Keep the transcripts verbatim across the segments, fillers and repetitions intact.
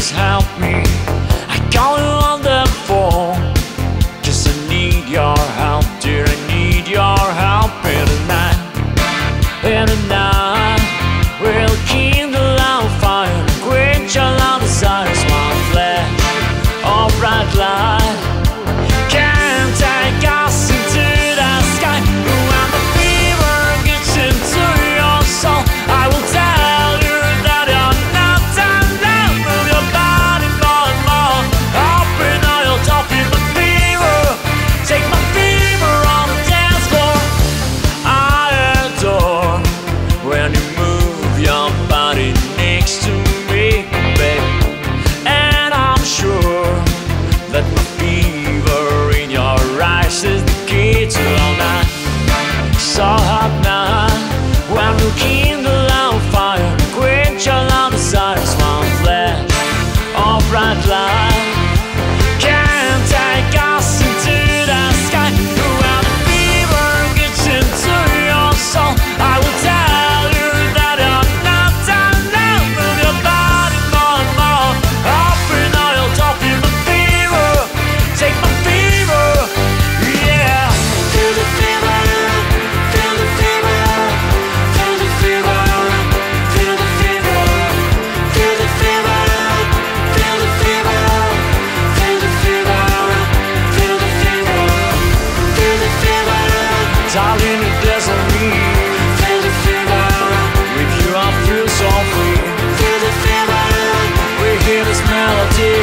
please help me. I call you on the phone, 'cause I need your help, dear, I need your help. In the night, in the night, we'll kindle our fire, quench all our desires, one flash of bright light can take us into the sky. When the fever gets into your soul, I will tell you that you're not alone. Move your body more and more, open all your top in my fever. Take my fever on the dance floor. I adore when you move your body next to me, baby. And I'm sure that my fever in your eyes is the key to all night. So hot now, when we kindle our fire, quench all our desires, one flash of bright light can take us into the sky. When the fever gets into your soul, I will tell you that you're not alone. Move your body more and more, open all your top in my fever. Take my fever, yeah. Feel the fever, feel the fever, feel the fever, feel the fever, feel the fever, feel the fever, feel the fever, feel the fever, feel the fever. Darling, it doesn't mean feel the fever. With you I feel so free. Feel the fever. We hear this melody.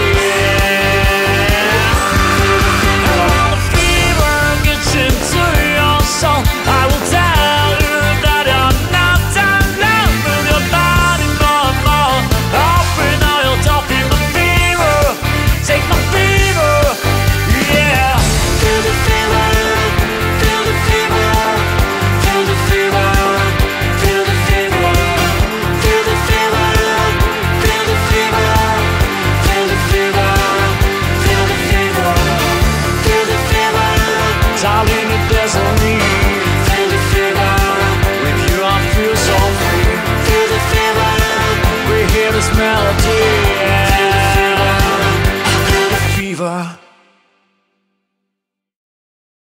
And when the fever gets into your soul, I will tell you that you're not alone. Move your body more and more, open all your top in my fever. Take my fever, yeah. Feel the fever, feel the fever, feel the fever, feel the fever, feel the fever, feel the fever, feel the fever, feel the fever, feel the fever. Darling, it doesn't mean